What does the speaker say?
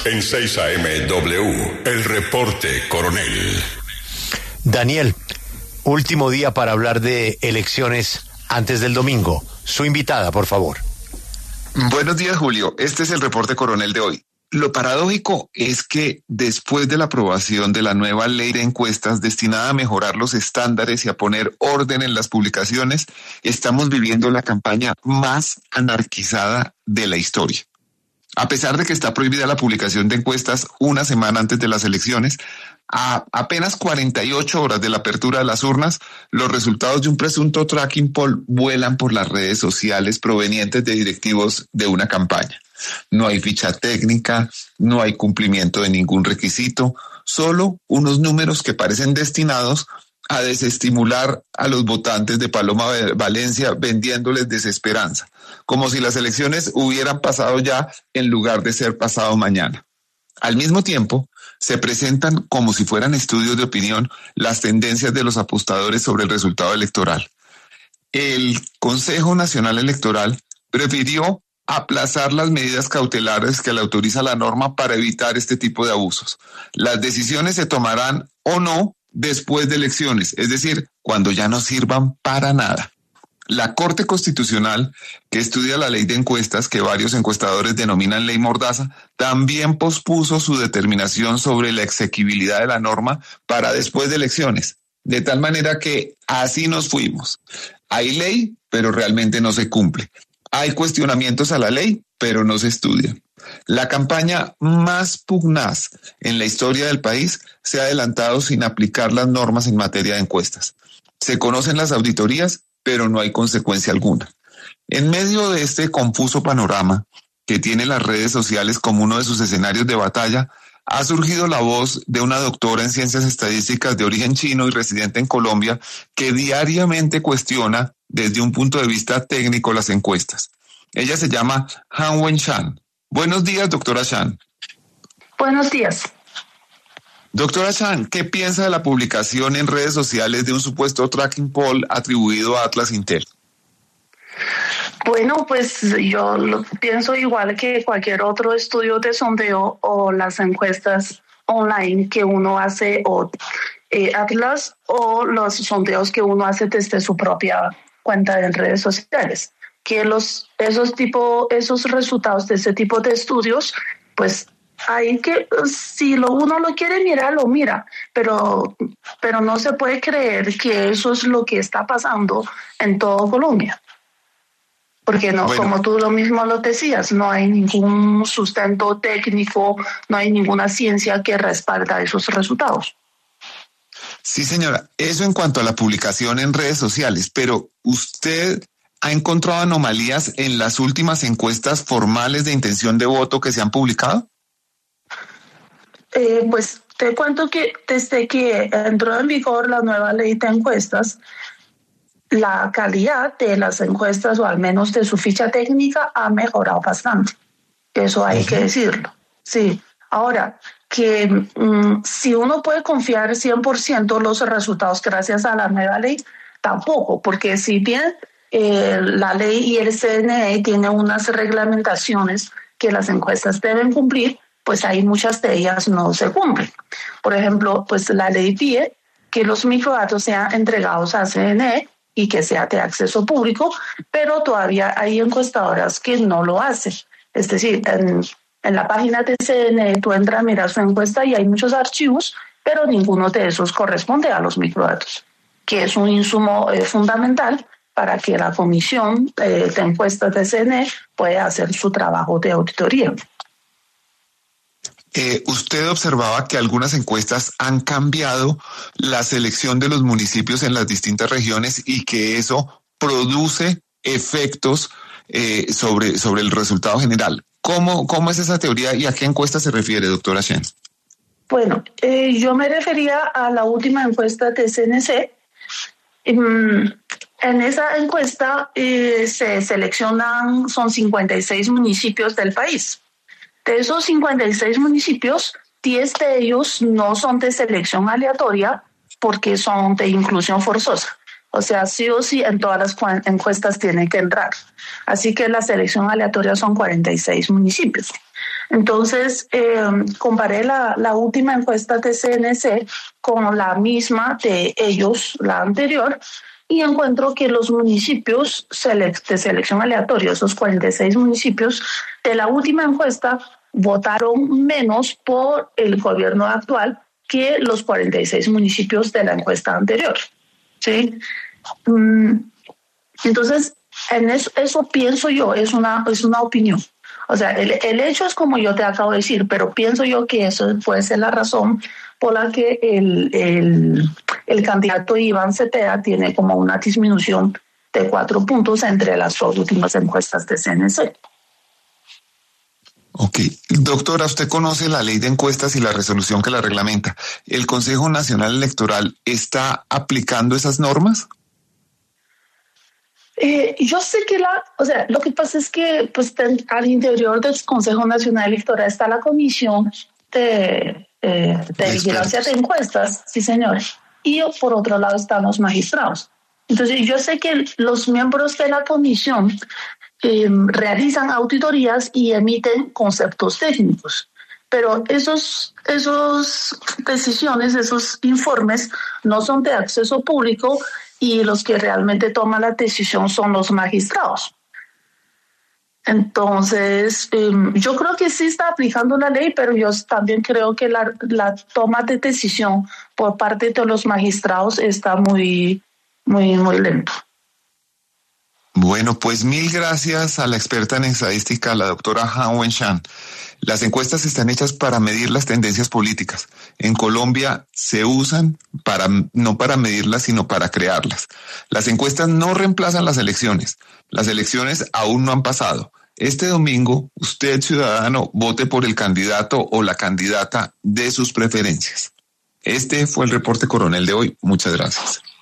En 6 AM W, el reporte coronel. Daniel, último día para hablar de elecciones antes del domingo. Su invitada, por favor. Buenos días, Julio. Este es el reporte coronel de hoy. Lo paradójico es que después de la aprobación de la nueva ley de encuestas destinada a mejorar los estándares y a poner orden en las publicaciones, estamos viviendo la campaña más anarquizada de la historia. A pesar de que está prohibida la publicación de encuestas una semana antes de las elecciones, a apenas 48 horas de la apertura de las urnas, los resultados de un presunto tracking poll vuelan por las redes sociales provenientes de directivos de una campaña. No hay ficha técnica, no hay cumplimiento de ningún requisito, solo unos números que parecen destinados a desestimular a los votantes de Paloma Valencia, vendiéndoles desesperanza, como si las elecciones hubieran pasado ya en lugar de ser pasado mañana. Al mismo tiempo, se presentan como si fueran estudios de opinión las tendencias de los apostadores sobre el resultado electoral. El Consejo Nacional Electoral prefirió aplazar las medidas cautelares que le autoriza la norma para evitar este tipo de abusos. Las decisiones se tomarán o no después de elecciones, es decir, cuando ya no sirvan para nada. La Corte Constitucional, que estudia la ley de encuestas que varios encuestadores denominan ley mordaza, también pospuso su determinación sobre la exequibilidad de la norma para después de elecciones. De tal manera que así nos fuimos. Hay ley, pero realmente no se cumple. Hay cuestionamientos a la ley, pero no se estudian. La campaña más pugnaz en la historia del país se ha adelantado sin aplicar las normas en materia de encuestas. Se conocen las auditorías, pero no hay consecuencia alguna. En medio de este confuso panorama que tiene las redes sociales como uno de sus escenarios de batalla, ha surgido la voz de una doctora en ciencias estadísticas de origen chino y residente en Colombia que diariamente cuestiona desde un punto de vista técnico las encuestas. Ella se llama Han Wenchan. Buenos días, doctora Chan. Buenos días. Doctora Chan, ¿qué piensa de la publicación en redes sociales de un supuesto tracking poll atribuido a Atlas Intel? Bueno, pues yo pienso igual que cualquier otro estudio de sondeo o las encuestas online que uno hace o Atlas o los sondeos que uno hace desde su propia cuenta en redes sociales. Que esos resultados de ese tipo de estudios, pues hay que, si uno lo quiere mirar, lo mira, pero no se puede creer que eso es lo que está pasando en todo Colombia. Porque no, bueno, como tú lo mismo lo decías, no hay ningún sustento técnico, no hay ninguna ciencia que respalda esos resultados. Sí, señora, eso en cuanto a la publicación en redes sociales, pero ¿usted ha encontrado anomalías en las últimas encuestas formales de intención de voto que se han publicado? Pues te cuento que desde que entró en vigor la nueva ley de encuestas, la calidad de las encuestas, o al menos de su ficha técnica, ha mejorado bastante. Eso hay que decirlo. Sí. Ahora, que si uno puede confiar 100% los resultados gracias a la nueva ley, tampoco, porque si bien la ley y el CNE tienen unas reglamentaciones que las encuestas deben cumplir, pues hay muchas de ellas no se cumplen. Por ejemplo, pues la ley pide que los microdatos sean entregados a CNE y que sea de acceso público, pero todavía hay encuestadoras que no lo hacen. Es decir, en la página de CNE tú entras, miras su encuesta y hay muchos archivos, pero ninguno de esos corresponde a los microdatos, que es un insumo fundamental para que la comisión de encuestas de CNE pueda hacer su trabajo de auditoría. Usted observaba que algunas encuestas han cambiado la selección de los municipios en las distintas regiones y que eso produce efectos sobre el resultado general. ¿Cómo es esa teoría y a qué encuesta se refiere, doctora Shen? Bueno, yo me refería a la última encuesta de CNC. En esa encuesta se seleccionan, son 56 municipios del país. De esos 56 municipios, 10 de ellos no son de selección aleatoria porque son de inclusión forzosa. O sea, sí o sí en todas las encuestas tienen que entrar. Así que la selección aleatoria son 46 municipios. Entonces, comparé la última encuesta de CNC con la misma de ellos, la anterior, y encuentro que los municipios de selección aleatoria, esos 46 municipios de la última encuesta, votaron menos por el gobierno actual que los 46 municipios de la encuesta anterior. ¿Sí? Entonces, en eso pienso yo, es una opinión. O sea, el hecho es como yo te acabo de decir, pero pienso yo que eso puede ser la razón por la que el candidato Iván Cepeda tiene como una disminución de 4 puntos entre las dos últimas encuestas de CNC. Ok. Doctora, usted conoce la ley de encuestas y la resolución que la reglamenta. ¿El Consejo Nacional Electoral está aplicando esas normas? Yo sé que lo que pasa es que pues, al interior del Consejo Nacional Electoral está la Comisión de Vigilancia de Encuestas, sí señor, y por otro lado están los magistrados. Entonces yo sé que los miembros de la comisión realizan auditorías y emiten conceptos técnicos, pero esos decisiones, esos informes no son de acceso público y los que realmente toman la decisión son los magistrados. Entonces, yo creo que sí está aplicando la ley, pero yo también creo que la toma de decisión por parte de los magistrados está muy, muy, muy lento. Bueno, pues mil gracias a la experta en estadística, la doctora Han Wen-Shan. Las encuestas están hechas para medir las tendencias políticas. En Colombia se usan no para medirlas, sino para crearlas. Las encuestas no reemplazan las elecciones. Las elecciones aún no han pasado. Este domingo, usted, ciudadano, vote por el candidato o la candidata de sus preferencias. Este fue el reporte coronel de hoy. Muchas gracias.